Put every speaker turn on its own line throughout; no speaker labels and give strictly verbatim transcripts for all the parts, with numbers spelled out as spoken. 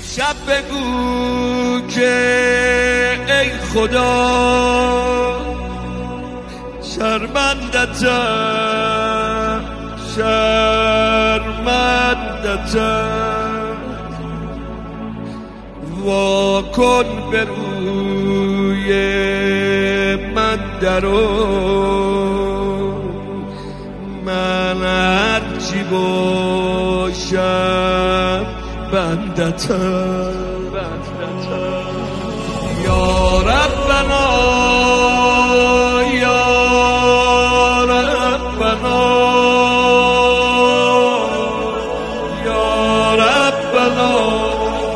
شب بگو که ای خدا شرمندتم شرمندتم وا کن به روی من درو من هرچی باشم بندتم یا ربنا یا ربنا یا ربنا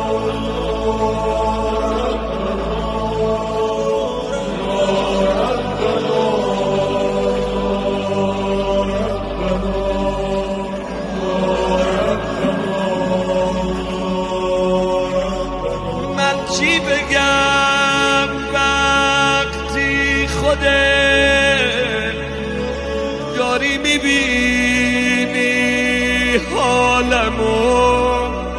چی بگم وقتی خودت داری میبینی حالمو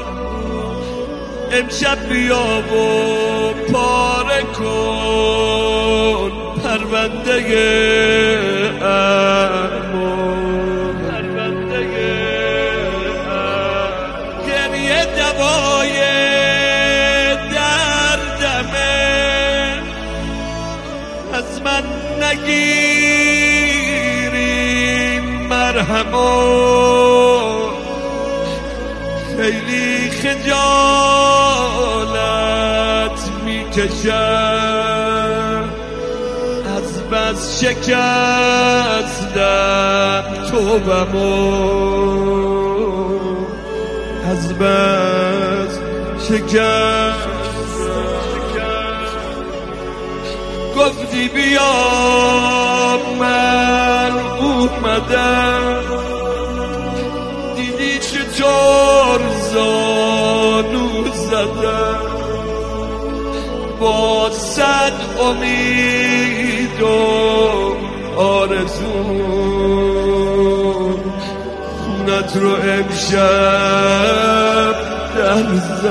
امشب بیا و پاره کن پرونده امو پرونده امو گریه دوای از من نگیرین مرهمو خیلی خجالت میکشم از بس شکستم توبمو از بس شکستم گفتی بیا من اومدم دیدی چطور زانو زدم با صد امید و آرزو خونت رو امشب در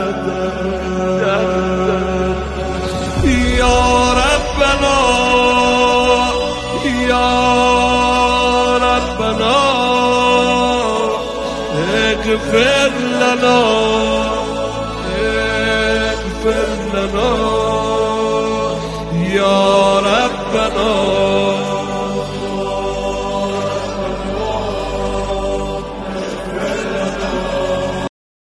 زدم یا ربنا یا ربنا اغفر لنا